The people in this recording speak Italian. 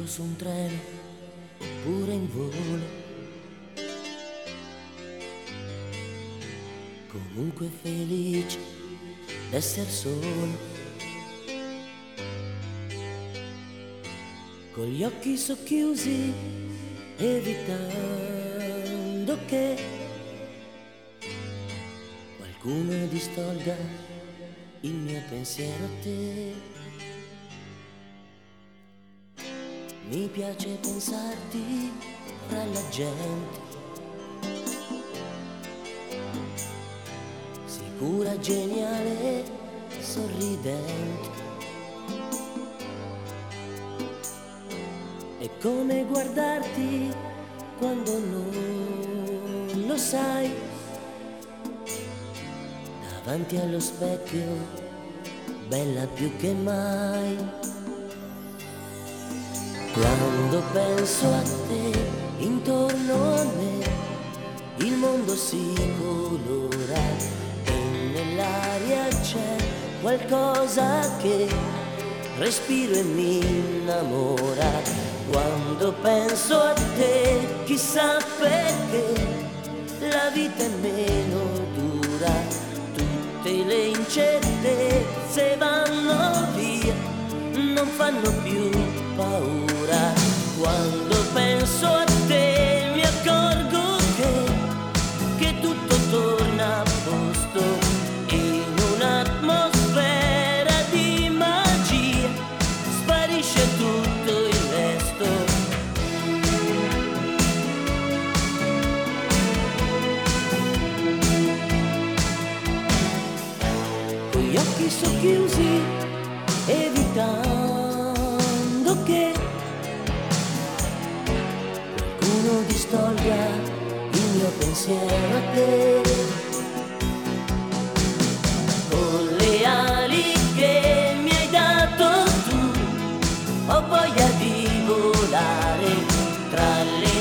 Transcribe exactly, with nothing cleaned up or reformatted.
su un treno oppure in volo, comunque felice d'essere solo, con gli occhi socchiusi, evitando che qualcuno distolga il mio pensiero a te. Mi piace pensarti fra la gente, sicura, geniale, sorridente. È come guardarti quando non lo sai, davanti allo specchio, bella più che mai. Quando penso a te, intorno a me, il mondo si colora e nell'aria c'è qualcosa che respiro e mi innamora. Quando penso a te, chissà perché la vita è meno dura, tutte le incertezze vanno via, non fanno più paura. Quando penso a te mi accorgo che, che tutto torna a posto, in un'atmosfera di magia sparisce tutto il resto. Con gli occhi socchiusi, evitando che qualcuno distolga il mio pensiero a te. Con le ali che mi hai dato tu ho voglia di volare tra le